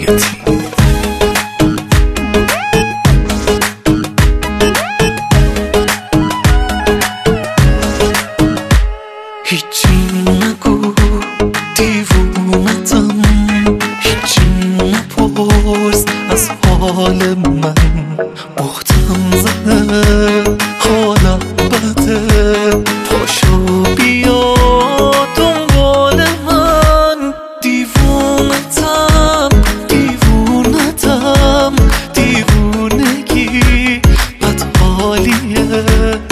هیچی نگو دیوونتم، هیچی نپرس از حال من. بختم زده حالا بده، پاشو بیا دنبال من. دیوونتم دیوونتم، دیوونگی بدحالیه.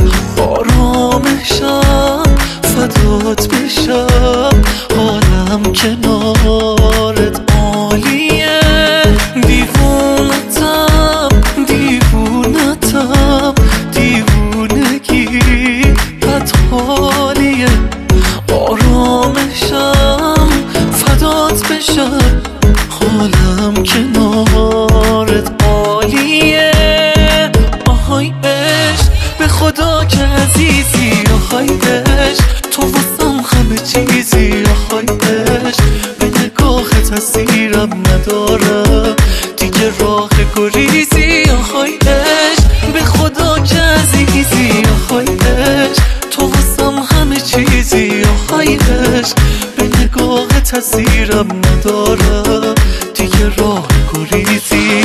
آرامشم فدات بشم، حالم کنارت عالیه. دیوونتم دیوونتم، دیوونگی بدحالیه. آرامشم فدات بشم، حالم کنارت عالیه. آهای عشق به خدا که عزیزی، آهای عشق تو واسم همه چیزی. آهای عشق به نگاهت اسیرم ندارم دیگه راه گریزی. آهای عشق به خدا که عزیزی، آهای عشق تو واسم همه چیزی. آهای عشق به نگاهت اسیرم ندارم دیگه راه گریزی.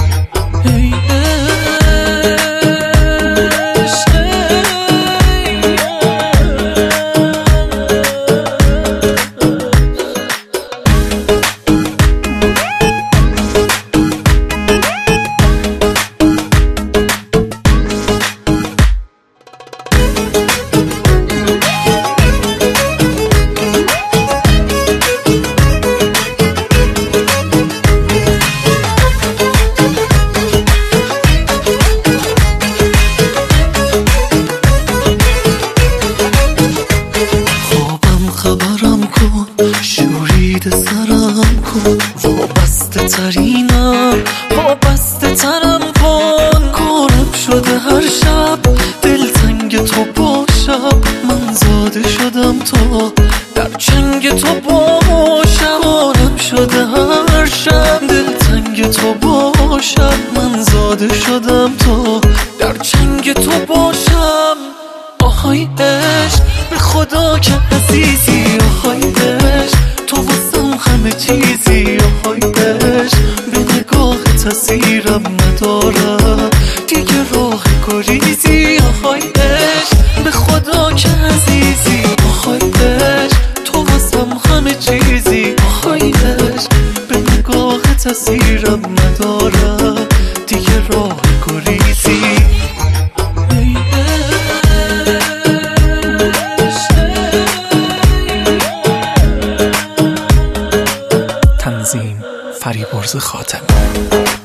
خبرم کن، شورید سرم کن، وابسته ترینم وابسته ترم کن. کارم شده هر شب دلتنگ تو باشم، من زاده شدم تا در چنگ تو باشم. کارم شده هر شب دلتنگ تو باشم، من زاده شدم تا در چنگ تو باشم. آهای عشق به خدا که عزیزی، آهای عشق تو واسم همه چیزی. آهای عشق به نگاهت اسیرم ندارم دیگه راه گریزی. آهای عشق به خدا که عزیزی، آهای عشق تو واسم همه چیزی. آهای عشق به نگاهت اسیرم ندارم دیگه راه گریزی. تنظیم فریبرز خاتمی.